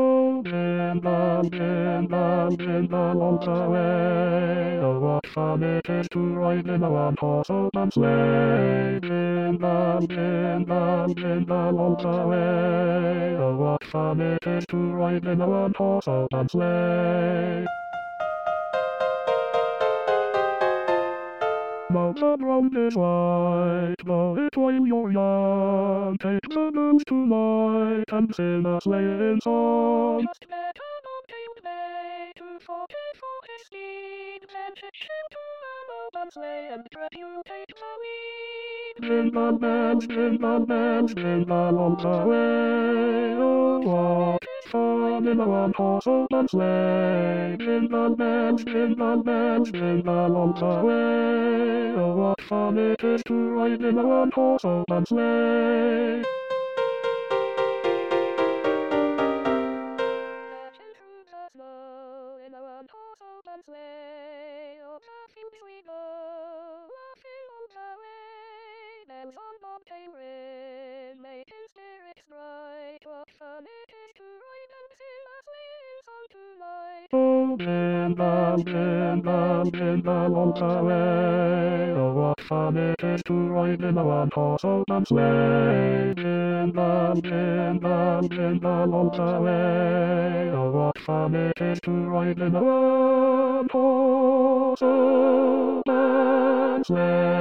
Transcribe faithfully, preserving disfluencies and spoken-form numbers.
Oh, in the, in the, in the long way, oh, what fun it is to ride in a one-horse open sleigh. In the, in the, in the long way, oh, what fun it is to ride in a one-horse open sleigh. Now the ground is white, blow it while you're young. Take the news tonight and sing a sleighing song. Just met an untamed bay to forty-four his steed, then hitch him to an open sleigh and let you take the lead. Jingle bells, jingle bells, jingle all the way. Oh, what is fun in a one-horse open sleigh. Jingle bells, jingle bells, jingle all the way. Oh, what fun it is to ride in a one-horse open sleigh. Dashing through the snow in a one-horse open sleigh, o'er the fields we go, laughing on the way. Bells on bobtail ring, making spirits bright. What fun it is to ride and sing a sleighing song tonight. Oh, jingle, jingle, jingle all the way. Oh, what fun it is to ride in a one-horse open sleigh. Jingle, jingle, jingle all the way. Oh, what fun it is to ride in a one-horse open sleigh.